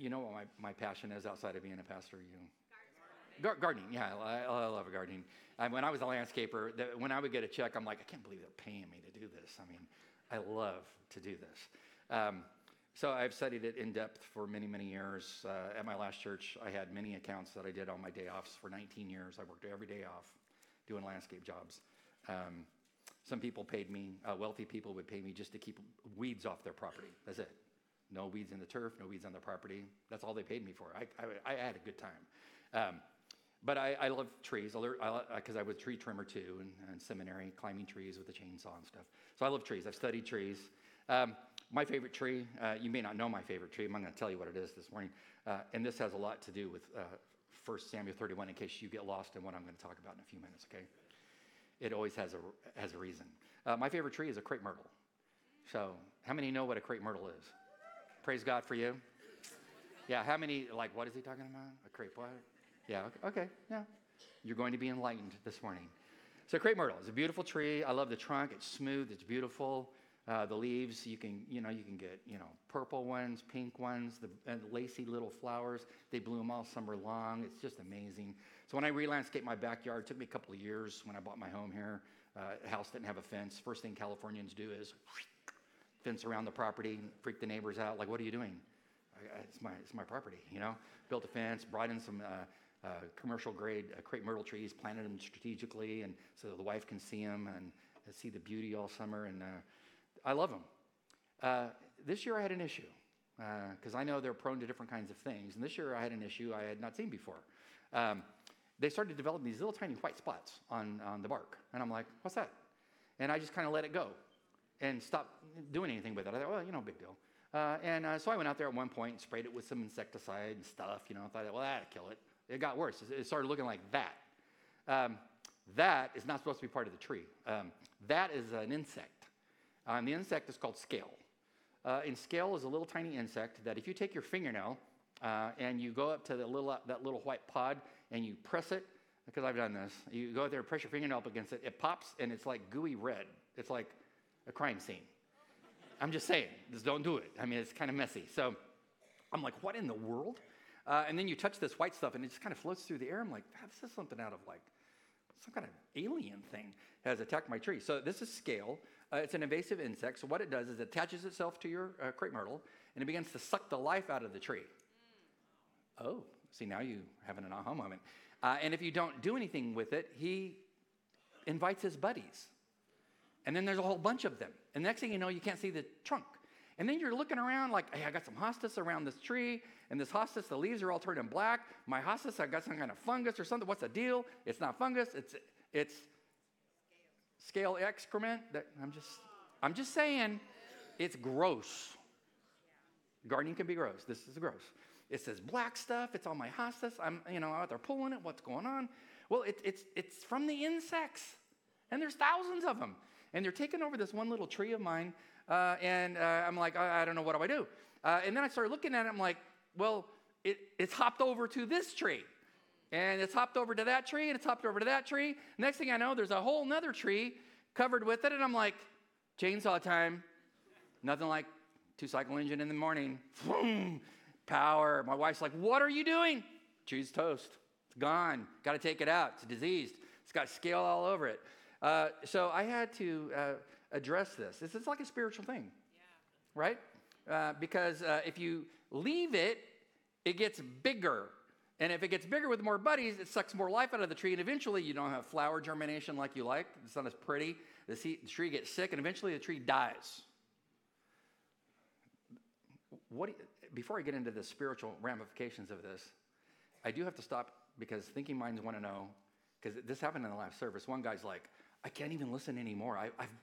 you know what my passion is outside of being a pastor? Gardening. Yeah, I love gardening. When I was a landscaper, when I would get a check, I'm like, I can't believe they're paying me to do this. I mean, I love to do this. So I've studied it in depth for many, many years. At my last church, I had many accounts that I did on my day offs for 19 years. I worked every day off doing landscape jobs. Some people paid me, wealthy people would pay me just to keep weeds off their property. That's it. No weeds in the turf, no weeds on their property. That's all they paid me for. I had a good time. But I love trees because I was a tree trimmer too in seminary, climbing trees with a chainsaw and stuff. So I love trees. I've studied trees. My favorite tree, you may not know my favorite tree. I'm going to tell you what it is this morning. And this has a lot to do with 1 Samuel 31 in case you get lost in what I'm going to talk about in a few minutes, okay? It always has a reason. My favorite tree is a crepe myrtle. So how many know what a crepe myrtle is? Praise God for you. Yeah, how many, like, what is he talking about? A crepe what? Yeah, okay, yeah. You're going to be enlightened this morning. So crepe myrtle is a beautiful tree. I love the trunk. It's smooth. It's beautiful. The leaves, you can get, purple ones, pink ones, and lacy little flowers. They bloom all summer long. It's just amazing. So when I re-landscaped my backyard, it took me a couple of years when I bought my home here. The house didn't have a fence. First thing Californians do is fence around the property, freak the neighbors out. Like, what are you doing? It's my property, Built a fence, brought in some commercial grade crepe myrtle trees, planted them strategically, and so the wife can see them and see the beauty all summer. And I love them. This year I had an issue because I know they're prone to different kinds of things. And this year I had an issue I had not seen before. They started developing these little tiny white spots on the bark. And I'm like, what's that? And I just kind of let it go and stopped doing anything with it. I thought, well, big deal. So I went out there at one point and sprayed it with some insecticide and stuff. I thought, well, that'd kill it. It got worse. It started looking like that. That is not supposed to be part of the tree. That is an insect. The insect is called scale. And scale is a little tiny insect that if you take your fingernail and you go up to that little white pod and you press it, because I've done this, you go out there and press your fingernail up against it, it pops and it's like gooey red. It's like a crime scene. I'm just saying, just don't do it. I mean, it's kind of messy. So I'm like, what in the world? And then you touch this white stuff and it just kind of floats through the air. I'm like, this is something out of like some kind of alien thing has attacked my tree. So this is scale. It's an invasive insect. So what it does is it attaches itself to your crepe myrtle and it begins to suck the life out of the tree. Oh, see, now you having an aha moment. And if you don't do anything with it, he invites his buddies. And then there's a whole bunch of them. And the next thing you know, you can't see the trunk. And then you're looking around like, hey, I got some hostas around this tree. And this hostas, the leaves are all turning black. My hostas, I got some kind of fungus or something. What's the deal? It's not fungus. It's scale excrement. I'm just saying, it's gross. Gardening can be gross. This is gross. It says black stuff. It's on my hostas. I'm out there pulling it. What's going on? Well, it's from the insects. And there's thousands of them. And they're taking over this one little tree of mine. And I'm like, I don't know, what do I do? And then I started looking at it. I'm like, well, it's hopped over to this tree. And it's hopped over to that tree. And it's hopped over to that tree. Next thing I know, there's a whole nother tree covered with it. And I'm like, chainsaw time. Nothing like 2-cycle engine in the morning. Boom, power. My wife's like, what are you doing? Tree's toast. It's gone. Got to take it out. It's diseased. It's got scale all over it. So I had to address this. This is like a spiritual thing, right? Because if you leave it, it gets bigger. And if it gets bigger with more buddies, it sucks more life out of the tree. And eventually you don't have flower germination like you like. It's not as pretty. The tree gets sick, and eventually the tree dies. Before I get into the spiritual ramifications of this, I do have to stop because thinking minds want to know, because this happened in the last service. One guy's like, I can't even listen anymore.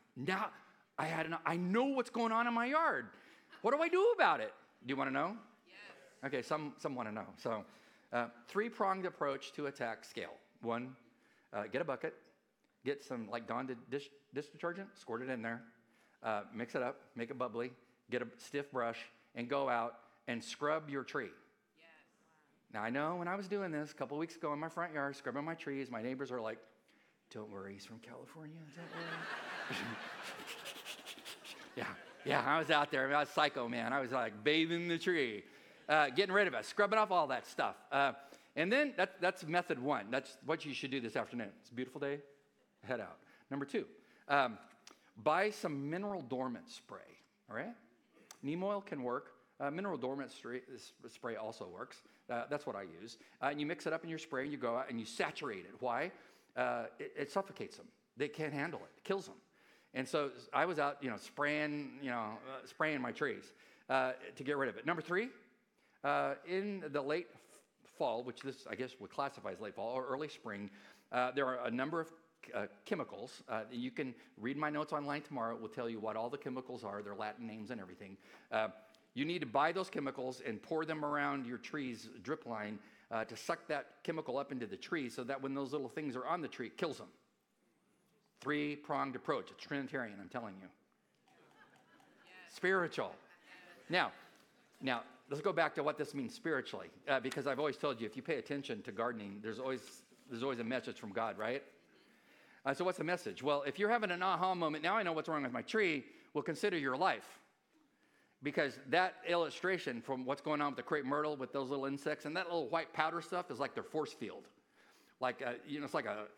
I know what's going on in my yard. What do I do about it? Do you want to know? Yes. Okay, some want to know. So, 3-pronged approach to attack scale. 1, get a bucket, get some like Dawn dish detergent, squirt it in there, mix it up, make it bubbly, get a stiff brush, and go out and scrub your tree. Yes. Now, I know when I was doing this a couple weeks ago in my front yard, scrubbing my trees, my neighbors are like, don't worry, he's from California. Don't worry. Yeah, I was out there. I was psycho, man. I was like bathing the tree. getting rid of it, scrubbing off all that stuff. And then that's method one. That's what you should do this afternoon. It's a beautiful day. Head out. Number two, buy some mineral dormant spray. All right? Neem oil can work. Mineral dormant spray also works. That's what I use. And you mix it up in your spray, and you go out and you saturate it. Why? It suffocates them. They can't handle it. It kills them. And so I was out, spraying my trees to get rid of it. Number three, in the late fall, which this I guess would classify as late fall or early spring, there are a number of chemicals. You can read my notes online tomorrow. It will tell you what all the chemicals are, their Latin names and everything. You need to buy those chemicals and pour them around your tree's drip line to suck that chemical up into the tree so that when those little things are on the tree, it kills them. Three-pronged approach. It's Trinitarian, I'm telling you. Yes. Spiritual. Now, let's go back to what this means spiritually, because I've always told you, if you pay attention to gardening, there's always a message from God, right? So what's the message? Well, if you're having an aha moment, now I know what's wrong with my tree, well, consider your life. Because that illustration from what's going on with the crepe myrtle, with those little insects, and that little white powder stuff is like their force field. Like, it's like a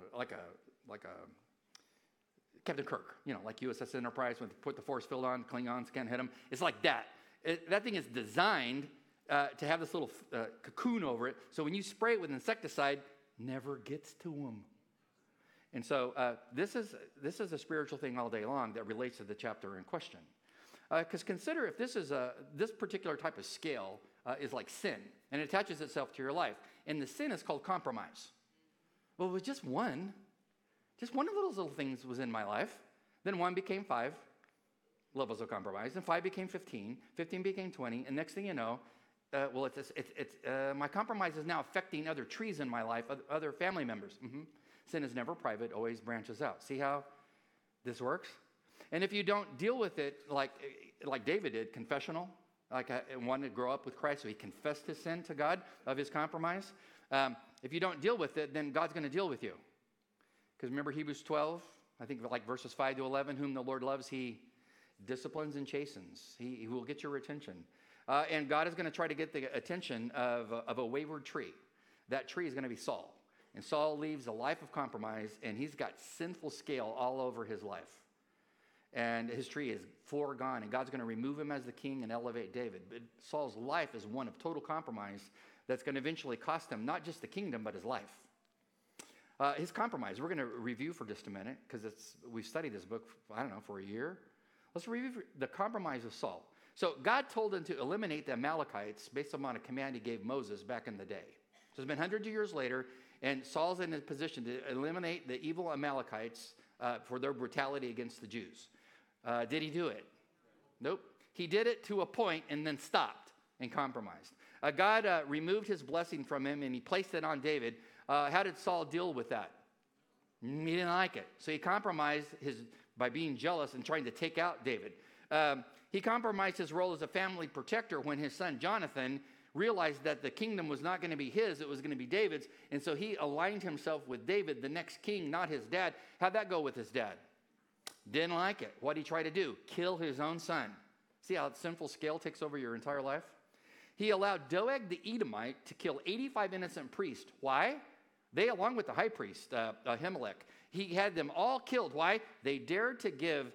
Captain Kirk, like USS Enterprise, when they put the force field on, Klingons can't hit them. It's like that. That thing is designed to have this little cocoon over it, so when you spray it with insecticide, never gets to them. And so this is a spiritual thing all day long that relates to the chapter in question. Because consider if this particular type of scale is like sin, and it attaches itself to your life, and the sin is called compromise. Well, it was just one of those little things was in my life. Then 1 became 5 levels of compromise, and 5 became 15, 15 became 20, and next thing you know, my compromise is now affecting other trees in my life, other family members. Mm-hmm. Sin is never private, always branches out. See how this works? And if you don't deal with it like David did, confessional, wanted to grow up with Christ, so he confessed his sin to God of his compromise. If you don't deal with it, then God's going to deal with you. Because remember Hebrews 12, I think like verses 5 to 11, whom the Lord loves, he disciplines and chastens. He will get your attention. And God is going to try to get the attention of a wayward tree. That tree is going to be Saul. And Saul leaves a life of compromise, and he's got sinful scale all over his life. And his tree is foregone, and God's going to remove him as the king and elevate David. But Saul's life is one of total compromise that's going to eventually cost him not just the kingdom, but his life. His compromise, we're going to review for just a minute, because we've studied this book, for a year. Let's review the compromise of Saul. So God told him to eliminate the Amalekites based upon a command he gave Moses back in the day. So it's been hundreds of years later, and Saul's in a position to eliminate the evil Amalekites for their brutality against the Jews. Did he do it? Nope. He did it to a point and then stopped and compromised. God removed his blessing from him, and he placed it on David. How did Saul deal with that? He didn't like it. So he compromised by being jealous and trying to take out David. He compromised his role as a family protector when his son Jonathan realized that the kingdom was not going to be his, it was going to be David's. And so he aligned himself with David, the next king, not his dad. How'd that go with his dad? Didn't like it. What'd he try to do? Kill his own son. See how sinful scale takes over your entire life? He allowed Doeg the Edomite to kill 85 innocent priests. Why? They, along with the high priest, Ahimelech, he had them all killed. Why? They dared to give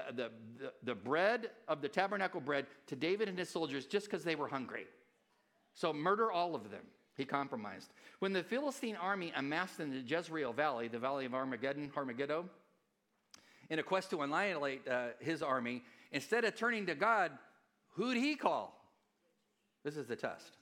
the bread of the tabernacle bread to David and his soldiers just because they were hungry. So murder all of them. He compromised. When the Philistine army amassed in the Jezreel Valley, the valley of Armageddon, in a quest to annihilate his army, instead of turning to God, who'd he call? This is the test.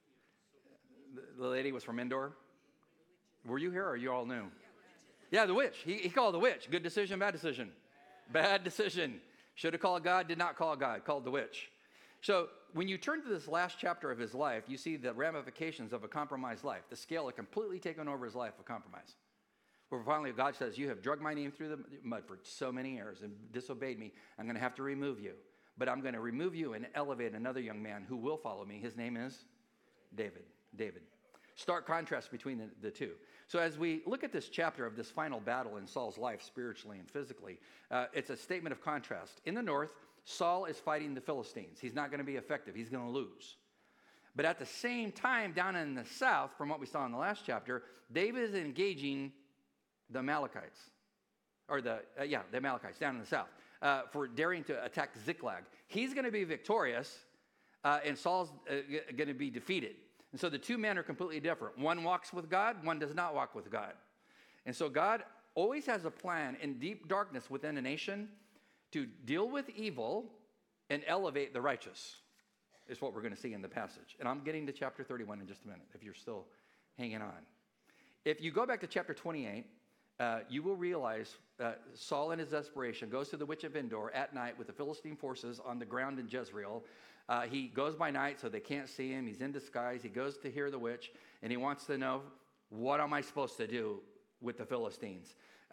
The lady was from Endor. Were you here or you all knew? Yeah, the witch. He called the witch. Good decision, bad decision? Bad decision. Should have called God, did not call God, called the witch. So when you turn to this last chapter of his life, you see the ramifications of a compromised life. The scale had completely taken over his life of compromise. Where finally God says, you have dragged my name through the mud for so many years and disobeyed me. I'm going to have to remove you. But I'm going to remove you and elevate another young man who will follow me. His name is David. Stark contrast between the two. So as we look at this chapter of this final battle in Saul's life, spiritually and physically, it's a statement of contrast. In the north, Saul is fighting the Philistines. He's not going to be effective. He's going to lose. But at the same time, down in the south, from what we saw in the last chapter, David is engaging the Amalekites, or the Amalekites down in the south, for daring to attack Ziklag. He's going to be victorious, and Saul's going to be defeated. And so the two men are completely different. One walks with God, one does not walk with God. And so God always has a plan in deep darkness within a nation to deal with evil and elevate the righteous, is what we're going to see in the passage. And I'm getting to chapter 31 in just a minute, if you're still hanging on. If you go back to chapter 28, you will realize Saul, in his desperation, goes to the witch of Endor at night with the Philistine forces on the ground in Jezreel. He goes by night so they can't see him. He's in disguise. He goes to hear the witch, and he wants to know, what am I supposed to do with the Philistines?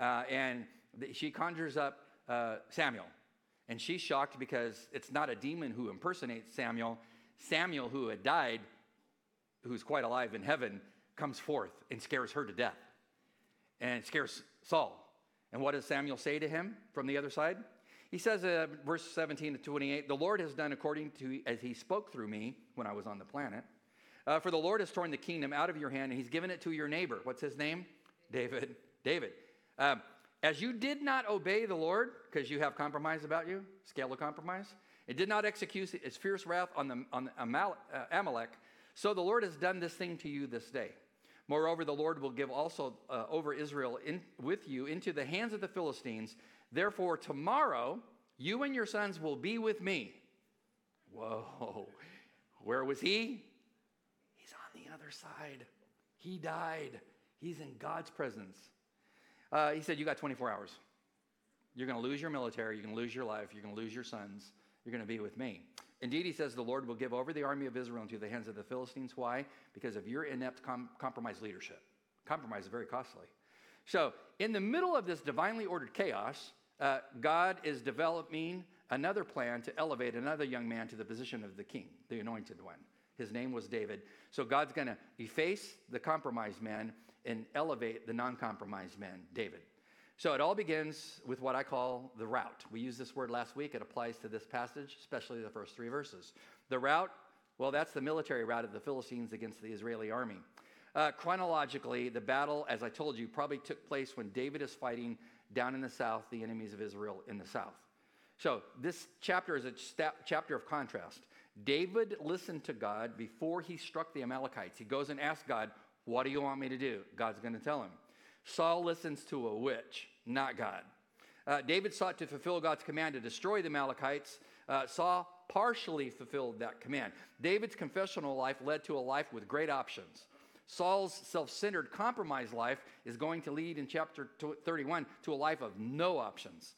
She conjures up Samuel. And she's shocked because it's not a demon who impersonates Samuel. Samuel, who had died, who's quite alive in heaven, comes forth and scares her to death. And it scares Saul. And what does Samuel say to him from the other side? He says, verse 17 to 28, the Lord has done according to as he spoke through me when I was on the planet. For the Lord has torn the kingdom out of your hand, and he's given it to your neighbor. What's his name? David. As you did not obey the Lord, because you have compromise about you, scale of compromise, it did not execute his fierce wrath on Amalek, so the Lord has done this thing to you this day. Moreover, the Lord will give also over Israel with you into the hands of the Philistines. Therefore, tomorrow, you and your sons will be with me. Whoa. Where was he? He's on the other side. He died. He's in God's presence. He said, you got 24 hours. You're going to lose your military. You're going to lose your life. You're going to lose your sons. You're going to be with me. Indeed, he says, the Lord will give over the army of Israel into the hands of the Philistines. Why? Because of your inept compromised leadership. Compromise is very costly. So in the middle of this divinely ordered chaos, God is developing another plan to elevate another young man to the position of the king, the anointed one. His name was David. So God's going to efface the compromised man and elevate the non-compromised man, David. So it all begins with what I call the rout. We used this word last week. It applies to this passage, especially the first three verses. The rout, well, that's the military rout of the Philistines against the Israeli army. Chronologically, the battle, as I told you, probably took place when David is fighting down in the south, the enemies of Israel in the south. So this chapter is a chapter of contrast. David listened to God before he struck the Amalekites. He goes and asks God, what do you want me to do? God's going to tell him. Saul listens to a witch, not God. David sought to fulfill God's command to destroy the Amalekites. Saul partially fulfilled that command. David's confessional life led to a life with great options. Saul's self-centered, compromised life is going to lead in chapter 31 to a life of no options.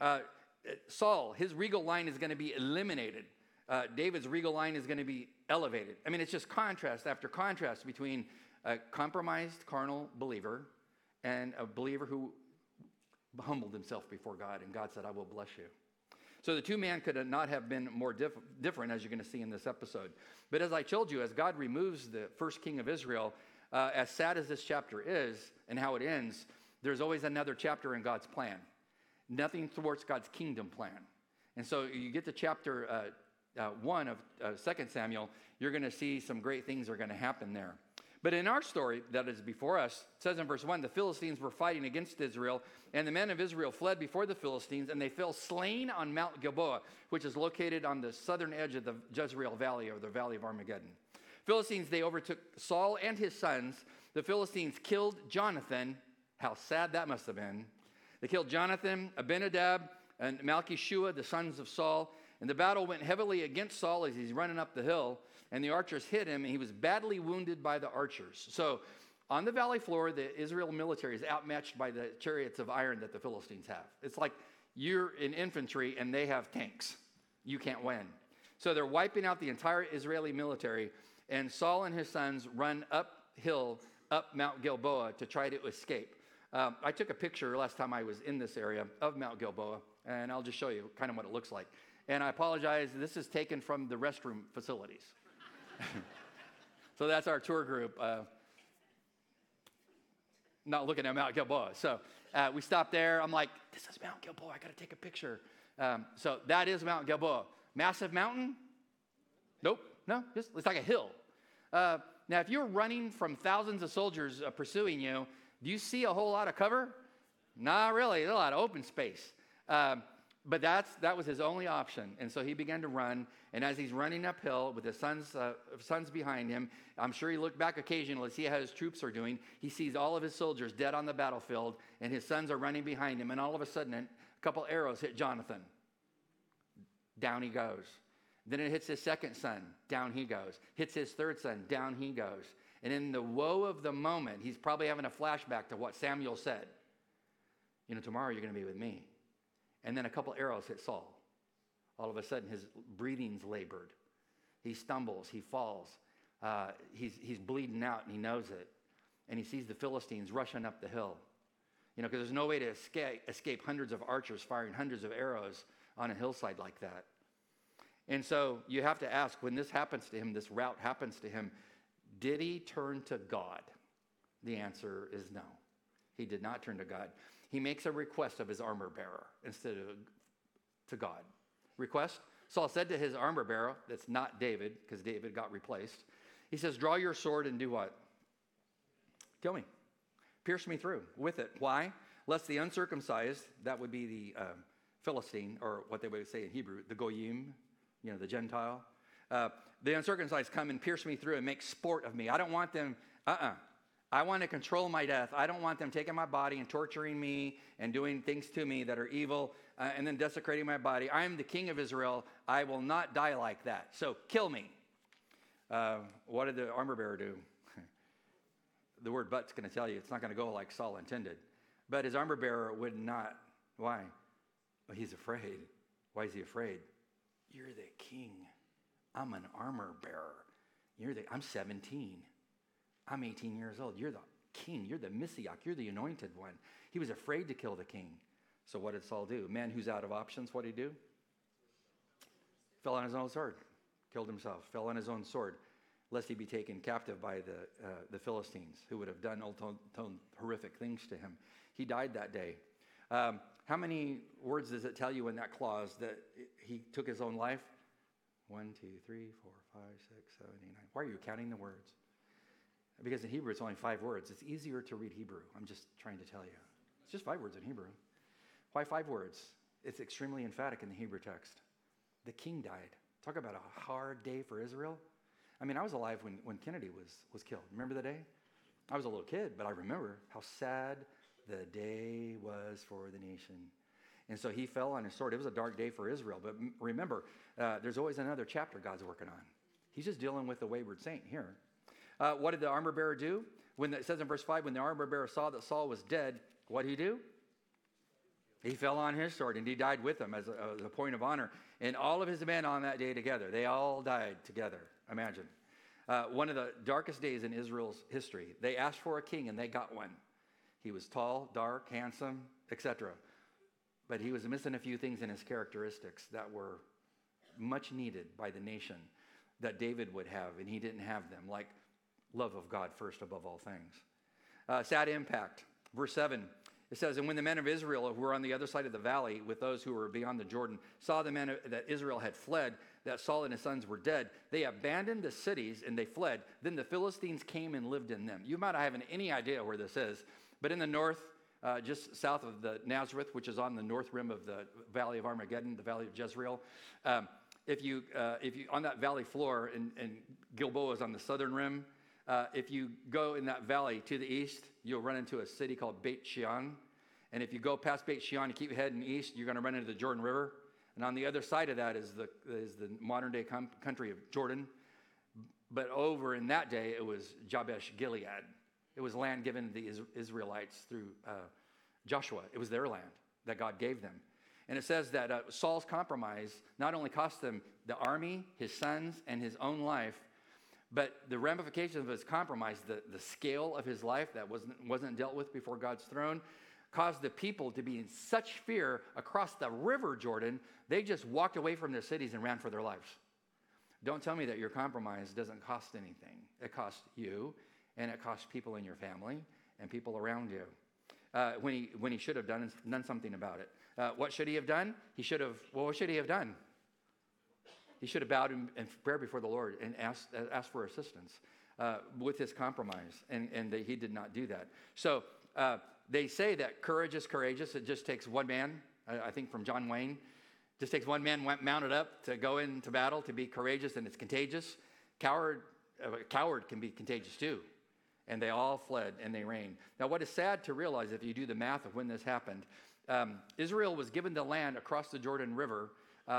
Saul, his regal line is going to be eliminated. David's regal line is going to be elevated. I mean, it's just contrast after contrast between a compromised carnal believer and a believer who humbled himself before God, and God said, I will bless you. So the two men could not have been more different, as you're going to see in this episode. But as I told you, as God removes the first king of Israel, as sad as this chapter is and how it ends, there's always another chapter in God's plan. Nothing thwarts God's kingdom plan. And so you get to chapter 1 of 2 Samuel, you're going to see some great things are going to happen there. But in our story that is before us, it says in verse 1, the Philistines were fighting against Israel, and the men of Israel fled before the Philistines, and they fell slain on Mount Gilboa, which is located on the southern edge of the Jezreel Valley, or the Valley of Armageddon. Philistines, they overtook Saul and his sons. The Philistines killed Jonathan. How sad that must have been. They killed Jonathan, Abinadab, and Malchishua, the sons of Saul. And the battle went heavily against Saul as he's running up the hill, and the archers hit him, and he was badly wounded by the archers. So on the valley floor, the Israel military is outmatched by the chariots of iron that the Philistines have. It's like you're in infantry, and they have tanks. You can't win. So they're wiping out the entire Israeli military, and Saul and his sons run uphill, up Mount Gilboa to try to escape. I took a picture last time I was in this area of Mount Gilboa, and I'll just show you kind of what it looks like. And I apologize, this is taken from the restroom facilities. So that's our tour group, not looking at Mount Gilboa. So we stopped there. I'm like, this is Mount Gilboa. I got to take a picture. So that is Mount Gilboa. Massive mountain? Nope. No, it's like a hill. Now, if you're running from thousands of soldiers pursuing you, do you see a whole lot of cover? Not really. There's a lot of open space. But that was his only option. And so he began to run. And as he's running uphill with his sons behind him, I'm sure he looked back occasionally to see how his troops are doing. He sees all of his soldiers dead on the battlefield, and his sons are running behind him. And all of a sudden, a couple arrows hit Jonathan. Down he goes. Then it hits his second son. Down he goes. Hits his third son. Down he goes. And in the woe of the moment, he's probably having a flashback to what Samuel said. Tomorrow you're going to be with me. And then a couple arrows hit Saul. All of a sudden, his breathing's labored. He stumbles. He falls. He's bleeding out, and he knows it. And he sees the Philistines rushing up the hill. Because there's no way to escape hundreds of archers firing hundreds of arrows on a hillside like that. And so you have to ask, when this happens to him, this rout happens to him, did he turn to God? The answer is no. He did not turn to God. He makes a request of his armor bearer instead of to God. Request? Saul said to his armor bearer, that's not David, because David got replaced. He says, draw your sword and do what? Kill me. Pierce me through with it. Why? Lest the uncircumcised, that would be the Philistine, or what they would say in Hebrew, the Goyim, the Gentile. The uncircumcised come and pierce me through and make sport of me. I don't want them, I want to control my death. I don't want them taking my body and torturing me and doing things to me that are evil and then desecrating my body. I am the king of Israel. I will not die like that. So kill me. What did the armor bearer do? The word but's going to tell you it's not going to go like Saul intended. But his armor bearer would not. Why? Well, he's afraid. Why is he afraid? You're the king. I'm an armor bearer. I'm 17. I'm 18 years old. You're the king. You're the Messiah. You're the anointed one. He was afraid to kill the king. So what did Saul do? Man who's out of options, what did he do? Fell on his own sword. Killed himself. Fell on his own sword, lest he be taken captive by the Philistines, who would have done horrific things to him. He died that day. How many words does it tell you in that clause that he took his own life? 1, 2, 3, 4, 5, 6, 7, 8, 9. Why are you counting the words? Because in Hebrew, it's only 5 words. It's easier to read Hebrew. I'm just trying to tell you. It's just 5 words in Hebrew. Why 5 words? It's extremely emphatic in the Hebrew text. The king died. Talk about a hard day for Israel. I mean, I was alive when Kennedy was killed. Remember the day? I was a little kid, but I remember how sad the day was for the nation. And so he fell on his sword. It was a dark day for Israel. But remember, there's always another chapter God's working on. He's just dealing with the wayward saint here. What did the armor bearer do? When it says in verse 5, when the armor bearer saw that Saul was dead, what did he do? He fell on his sword, and he died with him as a point of honor. And all of his men on that day together, they all died together. Imagine. One of the darkest days in Israel's history. They asked for a king, and they got one. He was tall, dark, handsome, etc. But he was missing a few things in his characteristics that were much needed by the nation that David would have, and he didn't have them, like love of God first above all things. Sad impact. Verse 7, it says, and when the men of Israel who were on the other side of the valley with those who were beyond the Jordan saw the men that Israel had fled, that Saul and his sons were dead, they abandoned the cities and they fled. Then the Philistines came and lived in them. You might not have any idea where this is, but in the north, just south of the Nazareth, which is on the north rim of the Valley of Armageddon, the Valley of Jezreel, if you on that valley floor, and Gilboa is on the southern rim, if you go in that valley to the east, you'll run into a city called Beit Shean. And if you go past Beit Shean and keep heading east, you're going to run into the Jordan River. And on the other side of that is the modern-day country of Jordan. But over in that day, it was Jabesh Gilead. It was land given to the Israelites through Joshua. It was their land that God gave them. And it says that Saul's compromise not only cost them the army, his sons, and his own life, but the ramifications of his compromise, the scale of his life that wasn't dealt with before God's throne, caused the people to be in such fear across the river Jordan, they just walked away from their cities and ran for their lives. Don't tell me that your compromise doesn't cost anything. It costs you, and it costs people in your family and people around you. When he should have done something about it. What should he have done? What should he have done? He should have bowed in prayer before the Lord and asked for assistance. with his compromise, and he did not do that. So they say that courage is courageous. It just takes one man, I think from John Wayne, just takes one man mounted up to go into battle to be courageous, and it's contagious. A coward can be contagious too. And they all fled and they reigned. Now, what is sad to realize, if you do the math of when this happened, Israel was given the land across the Jordan River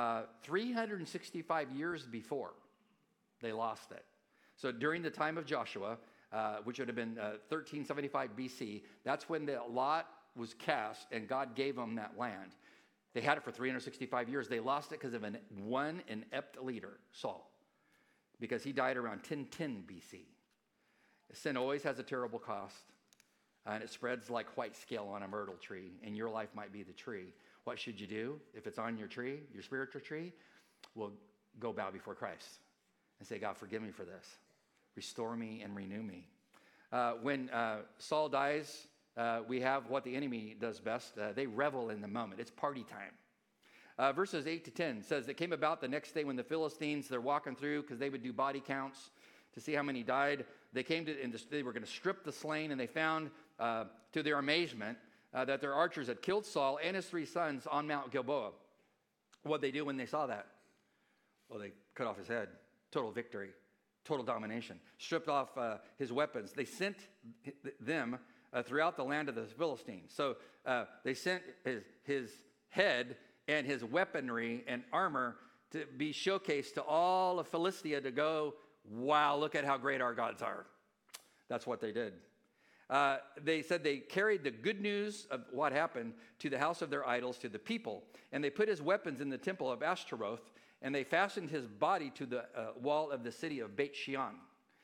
365 years before they lost it. So during the time of Joshua, which would have been 1375 BC, that's when the lot was cast and God gave them that land. They had it for 365 years. They lost it because of one inept leader, Saul, because he died around 1010 BC. Sin always has a terrible cost, and it spreads like white scale on a myrtle tree, and your life might be the tree. What should you do if it's on your tree, your spiritual tree? Well, go bow before Christ and say, God, forgive me for this. Restore me and renew me. When Saul dies, we have what the enemy does best. They revel in the moment. It's party time. Verses 8 to 10 says, it came about the next day when the Philistines, they're walking through because they would do body counts to see how many died. They came to, and they were going to strip the slain, and they found, to their amazement, that their archers had killed Saul and his 3 sons on Mount Gilboa. What did they do when they saw that? Well, they cut off his head. Total victory. Total domination. Stripped off his weapons. They sent them throughout the land of the Philistines. So they sent his head and his weaponry and armor to be showcased to all of Philistia to go, wow, look at how great our gods are. That's what they did. They said they carried the good news of what happened to the house of their idols, to the people, and they put his weapons in the temple of Ashtaroth, and they fastened his body to the wall of the city of Beit Shean.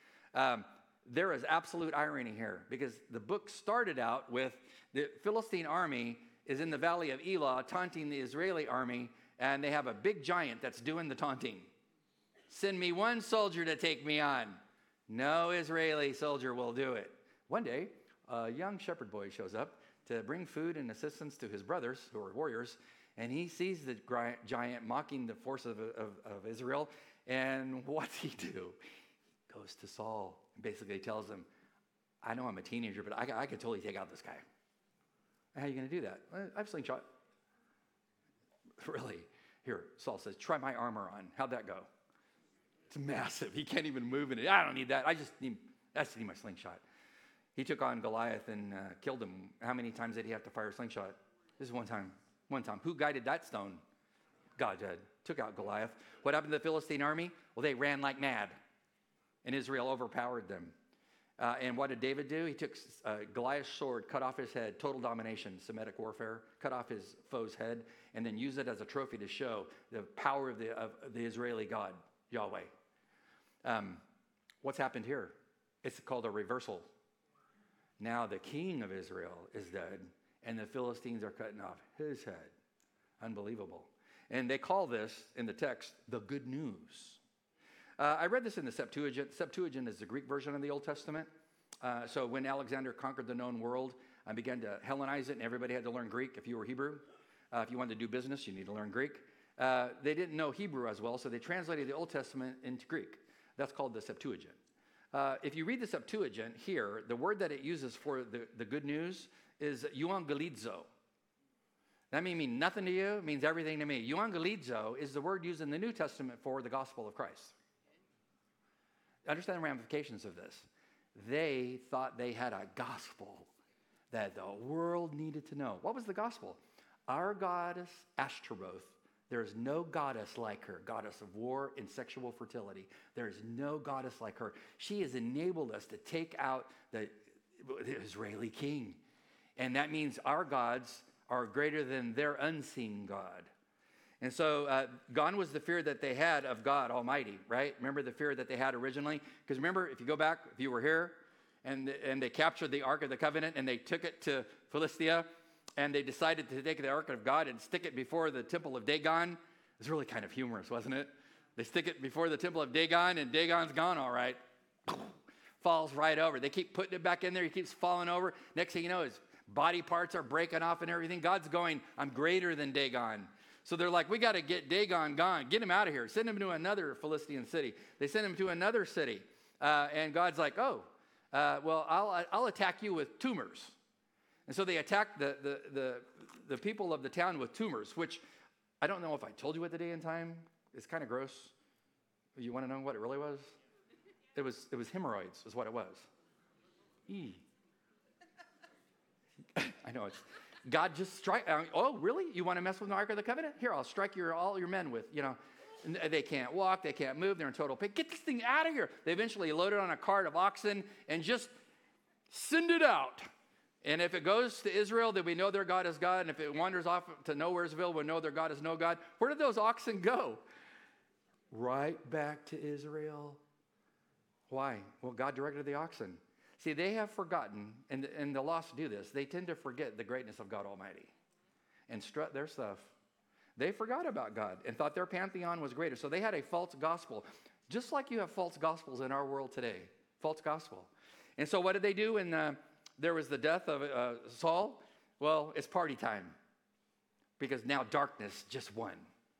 There is absolute irony here, because the book started out with the Philistine army is in the valley of Elah taunting the Israeli army, and they have a big giant that's doing the taunting. Send me one soldier to take me on. No Israeli soldier will do it. One day, a young shepherd boy shows up to bring food and assistance to his brothers, who are warriors, and he sees the giant mocking the force of Israel, and what's he do? He goes to Saul and basically tells him, I know I'm a teenager, but I could totally take out this guy. How are you going to do that? I have a slingshot. Really? Here, Saul says, try my armor on. How'd that go? It's massive. He can't even move in it. I don't need that. I just need my slingshot. He took on Goliath and killed him. How many times did he have to fire a slingshot? This is one time. One time. Who guided that stone? God did. Took out Goliath. What happened to the Philistine army? Well, they ran like mad, and Israel overpowered them. And what did David do? He took Goliath's sword, cut off his head, total domination, Semitic warfare, cut off his foe's head, and then used it as a trophy to show the power of the Israeli God, Yahweh. What's happened here? It's called a reversal. Now the king of Israel is dead, and the Philistines are cutting off his head. Unbelievable. And they call this, in the text, the good news. I read this in the Septuagint. Septuagint is the Greek version of the Old Testament. So when Alexander conquered the known world and began to Hellenize it, and everybody had to learn Greek if you were Hebrew. If you wanted to do business, you need to learn Greek. They didn't know Hebrew as well, so they translated the Old Testament into Greek. That's called the Septuagint. If you read the Septuagint here, the word that it uses for the good news is euangelizo. That may mean nothing to you. It means everything to me. Euangelizo is the word used in the New Testament for the gospel of Christ. Understand the ramifications of this. They thought they had a gospel that the world needed to know. What was the gospel? Our goddess Ashtaroth, there is no goddess like her, goddess of war and sexual fertility. There is no goddess like her. She has enabled us to take out the Israeli king. And that means our gods are greater than their unseen God. And so gone was the fear that they had of God Almighty, right? Remember the fear that they had originally? Because remember, if you go back, if you were here, and they captured the Ark of the Covenant, and they took it to Philistia, and they decided to take the Ark of God and stick it before the temple of Dagon. It was really kind of humorous, wasn't it? They stick it before the temple of Dagon, and Dagon's gone all right. Falls right over. They keep putting it back in there. He keeps falling over. Next thing you know, his body parts are breaking off and everything. God's going, I'm greater than Dagon. So they're like, we got to get Dagon gone. Get him out of here. Send him to another Philistine city. They sent him to another city. And God's like, oh, well, I'll attack you with tumors. And so they attacked the people of the town with tumors, which I don't know if I told you at the day and time. It's kind of gross. You want to know what it really was? It was hemorrhoids is what it was. I know it's God just strike. Oh, really? You want to mess with the Ark of the Covenant? Here, I'll strike all your men with, And they can't walk, they can't move, they're in total pain. Get this thing out of here. They eventually load it on a cart of oxen and just send it out. And if it goes to Israel, then we know their God is God. And if it wanders off to Nowheresville, we know their God is no God. Where did those oxen go? Right back to Israel. Why? Well, God directed the oxen. See, they have forgotten, and the lost do this. They tend to forget the greatness of God Almighty and strut their stuff. They forgot about God and thought their pantheon was greater. So they had a false gospel, just like you have false gospels in our world today. False gospel. And so what did they do when there was the death of Saul? Well, it's party time because now darkness just won.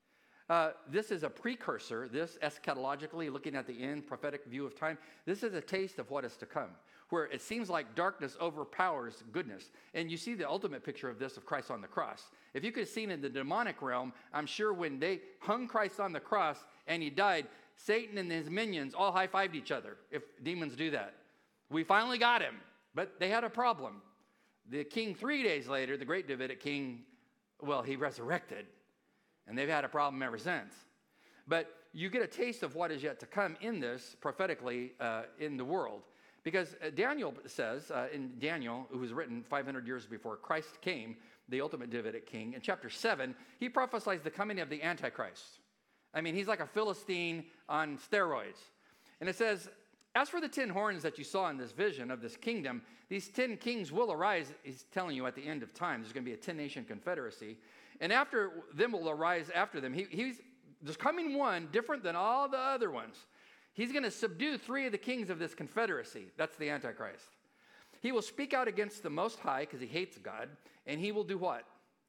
This is a precursor, this eschatologically, looking at the end, prophetic view of time. This is a taste of what is to come, where it seems like darkness overpowers goodness. And you see the ultimate picture of this of Christ on the cross. If you could have seen in the demonic realm, I'm sure when they hung Christ on the cross and he died, Satan and his minions all high-fived each other, if demons do that. We finally got him, but they had a problem. The king 3 days later, the great Davidic king, well, he resurrected. And they've had a problem ever since. But you get a taste of what is yet to come in this prophetically in the world. Because Daniel says, in Daniel, who was written 500 years before Christ came, the ultimate Davidic king, in chapter 7, he prophesies the coming of the Antichrist. I mean, he's like a Philistine on steroids. And it says, as for the 10 horns that you saw in this vision of this kingdom, these 10 kings will arise, he's telling you at the end of time, there's going to be a 10-nation confederacy. And after them will arise after them. There's coming one different than all the other ones. He's going to subdue 3 of the kings of this confederacy. That's the Antichrist. He will speak out against the Most High because he hates God. And he will do what?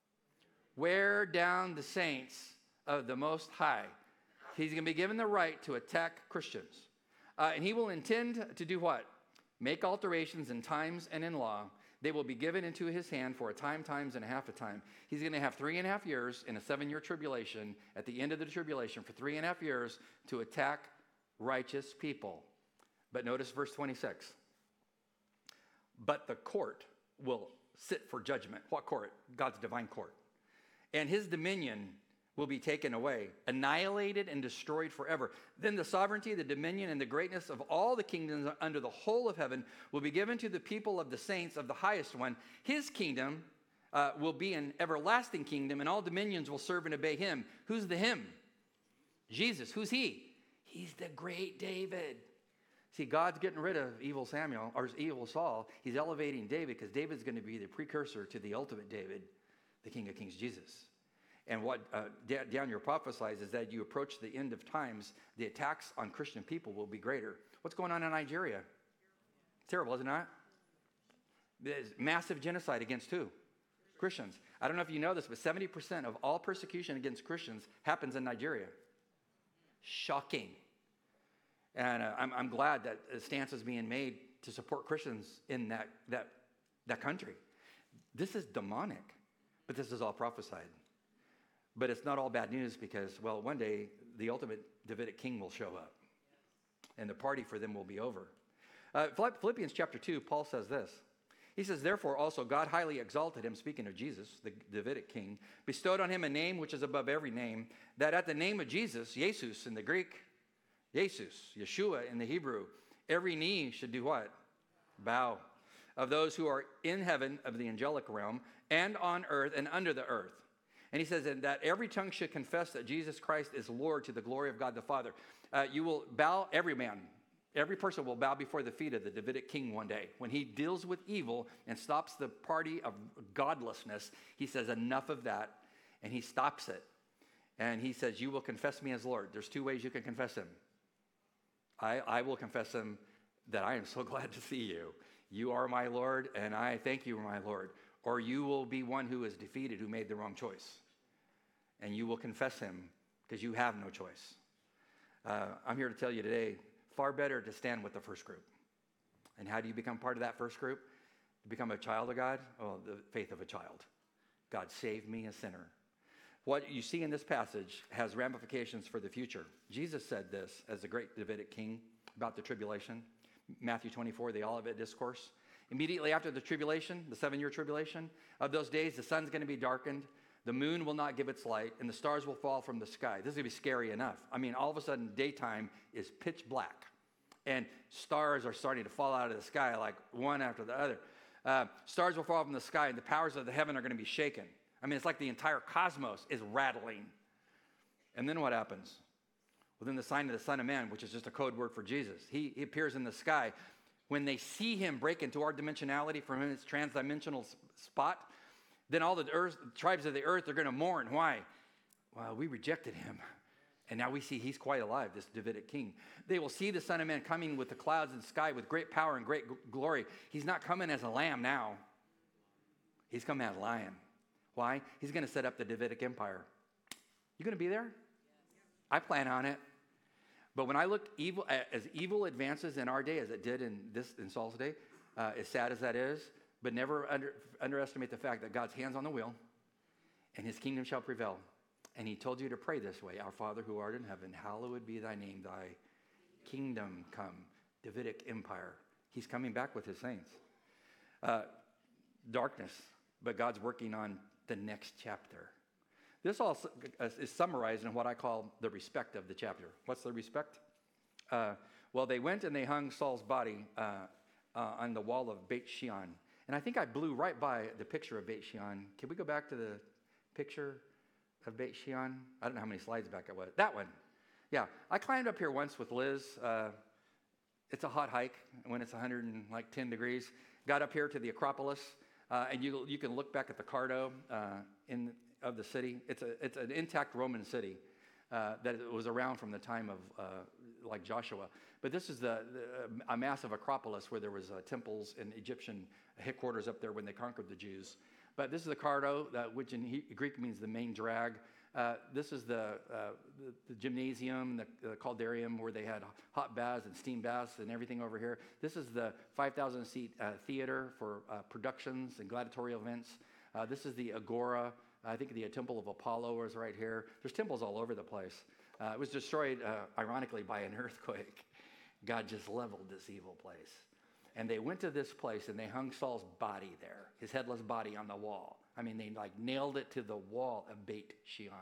Wear down the saints of the Most High. He's going to be given the right to attack Christians. And he will intend to do what? Make alterations in times and in law. They will be given into his hand for a time, times, and a half a time. He's going to have 3.5 years in a 7-year tribulation, at the end of the tribulation, for 3.5 years to attack righteous people. But notice verse 26. But the court will sit for judgment. What court? God's divine court. And his dominion will be taken away, annihilated and destroyed forever. Then the sovereignty, the dominion, and the greatness of all the kingdoms under the whole of heaven will be given to the people of the saints of the highest one. His kingdom will be an everlasting kingdom, and all dominions will serve and obey him. Who's the him? Jesus. Who's he? He's the great David. See, God's getting rid of evil Samuel, or evil Saul. He's elevating David because David's going to be the precursor to the ultimate David, the King of Kings, Jesus. And what Daniel prophesies is that you approach the end of times, the attacks on Christian people will be greater. What's going on in Nigeria? Terrible, isn't it? There's massive genocide against who? Christians. I don't know if you know this, but 70% of all persecution against Christians happens in Nigeria. Shocking. And I'm glad that a stance is being made to support Christians in that country. This is demonic, but this is all prophesied. But it's not all bad news because, well, one day the ultimate Davidic king will show up and the party for them will be over. Philippians chapter 2, Paul says this. He says, therefore also God highly exalted him, speaking of Jesus, the Davidic king, bestowed on him a name which is above every name, that at the name of Jesus, Jesus in the Greek, Jesus, Yeshua in the Hebrew, every knee should do what? Bow. Of those who are in heaven, of the angelic realm, and on earth and under the earth. And he says that every tongue should confess that Jesus Christ is Lord to the glory of God the Father. You will bow, every person will bow before the feet of the Davidic king one day. When he deals with evil and stops the party of godlessness, he says enough of that, and he stops it. And he says, you will confess me as Lord. There's 2 ways you can confess him. I will confess him that I am so glad to see you. You are my Lord, and I thank you, my Lord. Or you will be one who is defeated, who made the wrong choice. And you will confess him because you have no choice. I'm here to tell you today, far better to stand with the first group. And how do you become part of that first group? To become a child of God? Oh, the faith of a child. God saved me, a sinner. What you see in this passage has ramifications for the future. Jesus said this as the great Davidic king about the tribulation. Matthew 24, the Olivet Discourse. Immediately after the tribulation, the 7-year tribulation, of those days the sun's going to be darkened, the moon will not give its light, and the stars will fall from the sky. This is going to be scary enough. I mean, all of a sudden, daytime is pitch black, and stars are starting to fall out of the sky like one after the other. Stars will fall from the sky, and the powers of the heaven are going to be shaken. I mean, it's like the entire cosmos is rattling. And then what happens? Well, then the sign of the Son of Man, which is just a code word for Jesus, he appears in the sky. When they see him break into our dimensionality from his trans-dimensional spot, then all the tribes of the earth are going to mourn. Why? Well, we rejected him. And now we see he's quite alive, this Davidic king. They will see the Son of Man coming with the clouds and sky with great power and great glory. He's not coming as a lamb now. He's coming as a lion. Why? He's going to set up the Davidic Empire. You going to be there? I plan on it. But when I look as evil advances in our day, as it did in Saul's day, as sad as that is, but never underestimate the fact that God's hand's on the wheel, and his kingdom shall prevail. And he told you to pray this way: Our Father who art in heaven, hallowed be thy name, thy kingdom come, Davidic Empire. He's coming back with his saints. Darkness, but God's working on the next chapter. This all is summarized in what I call the respect of the chapter. What's the respect? Well, they went and they hung Saul's body on the wall of Beit Shean. And I think I blew right by the picture of Beit Shean. Can we go back to the picture of Beit Shean? I don't know how many slides back it was. That one. Yeah, I climbed up here once with Liz. It's a hot hike when it's 110 degrees. Got up here to the Acropolis, and you can look back at the Cardo of the city. It's an intact Roman city that was around from the time of like Joshua. But this is a massive Acropolis where there was temples and Egyptian headquarters up there when they conquered the Jews. But this is the Cardo, which in Greek means the main drag. This is the gymnasium, the caldarium, where they had hot baths and steam baths and everything over here. This is the 5,000-seat theater for productions and gladiatorial events. This is the Agora. I think the Temple of Apollo is right here. There's temples all over the place. It was destroyed, ironically, by an earthquake. God just leveled this evil place. And they went to this place and they hung Saul's body there, his headless body on the wall. I mean, they like nailed it to the wall of Beit Shean,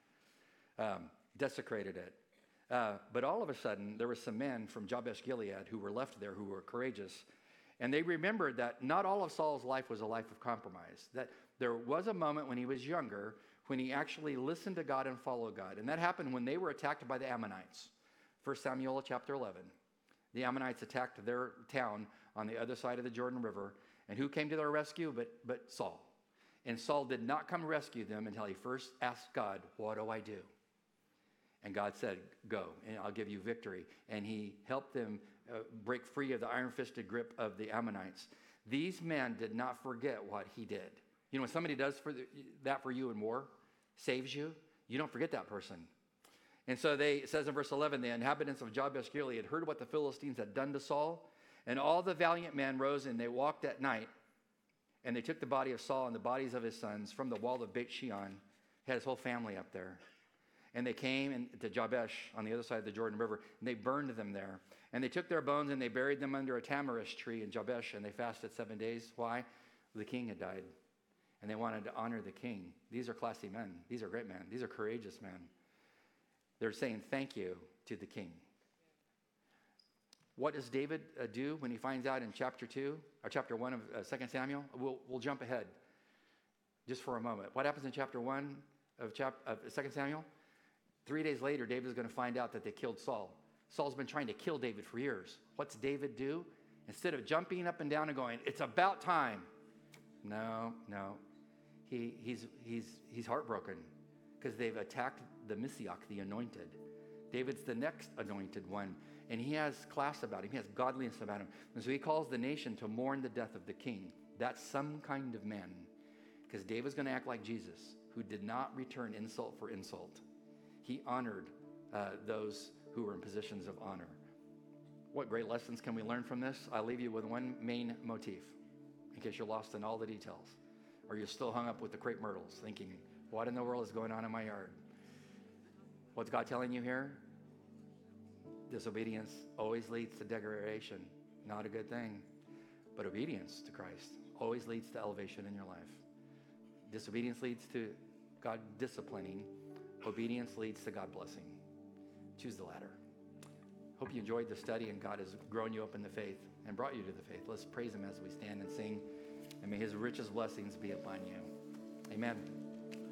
desecrated it. But all of a sudden, there were some men from Jabesh Gilead who were left there who were courageous. And they remembered that not all of Saul's life was a life of compromise, that there was a moment when he was younger when he actually listened to God and followed God. And that happened when they were attacked by the Ammonites. 1 Samuel chapter 11. The Ammonites attacked their town on the other side of the Jordan River. And who came to their rescue but Saul? And Saul did not come rescue them until he first asked God, what do I do? And God said, go, and I'll give you victory. And he helped them break free of the iron-fisted grip of the Ammonites. These men did not forget what he did. You know, when somebody does that for you in war, saves you, you don't forget that person. And so it says in verse 11, the inhabitants of Jabesh Gilead had heard what the Philistines had done to Saul, and all the valiant men rose and they walked at night, and they took the body of Saul and the bodies of his sons from the wall of Beit Shean, had his whole family up there. And they came to Jabesh on the other side of the Jordan River, and they burned them there. And they took their bones and they buried them under a tamarisk tree in Jabesh, and they fasted 7 days. Why? The king had died, and they wanted to honor the king. These are classy men. These are great men. These are courageous men. They're saying thank you to the king. What does David do when he finds out in chapter 2, or chapter 1 of 2 Samuel? We'll jump ahead just for a moment. What happens in chapter 1 of 2 Samuel? 3 days later, David is going to find out that they killed Saul. Saul's been trying to kill David for years. What's David do? Instead of jumping up and down and going, it's about time. No. He's heartbroken because they've attacked the Messiah, the anointed. David's the next anointed one, and he has class about him. He has godliness about him. And so he calls the nation to mourn the death of the king. That's some kind of man, because David's going to act like Jesus, who did not return insult for insult. He honored those who were in positions of honor. What great lessons can we learn from this? I'll leave you with one main motif, in case you're lost in all the details, or you're still hung up with the crepe myrtles, thinking, what in the world is going on in my yard? What's God telling you here? Disobedience always leads to degradation, not a good thing. But obedience to Christ always leads to elevation in your life. Disobedience leads to God disciplining. Obedience leads to God blessing. Choose the latter. Hope you enjoyed the study and God has grown you up in the faith and brought you to the faith. Let's praise him as we stand and sing. And may his richest blessings be upon you. Amen.